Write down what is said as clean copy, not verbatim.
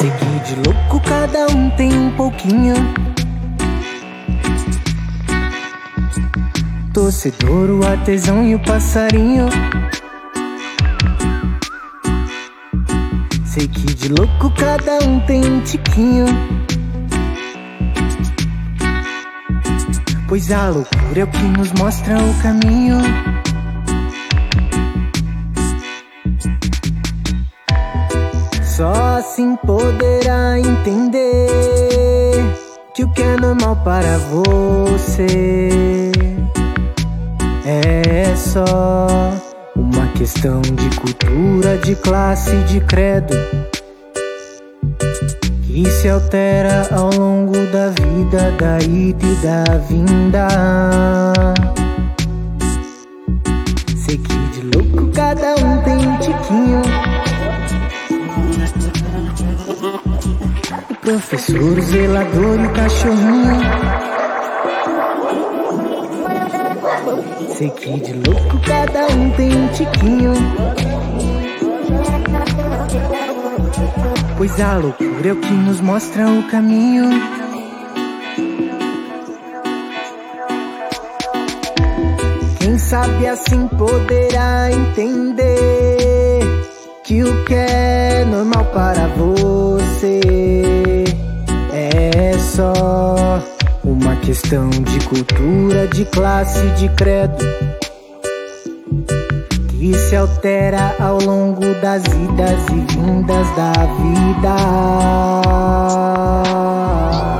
Sei que de louco cada um tem um pouquinho. Torcedor, o artesão e o passarinho. Sei que de louco cada um tem um tiquinho. Pois a loucura é o que nos mostra o caminho. Só assim poderá entender que o que é normal para você é só uma questão de cultura, de classe, de credo, que se altera ao longo da vida, da ida e da vinda. Sei que de louco cada um tem um tiquinho. O professor, o zelador e o cachorrinho. Sei que de louco cada um tem um tiquinho. Pois a loucura é o que nos mostra o caminho. Quem sabe assim poderá entender que o que é normal para você é só uma questão de cultura, de classe, de credo, que se altera ao longo das idas e vindas da vida.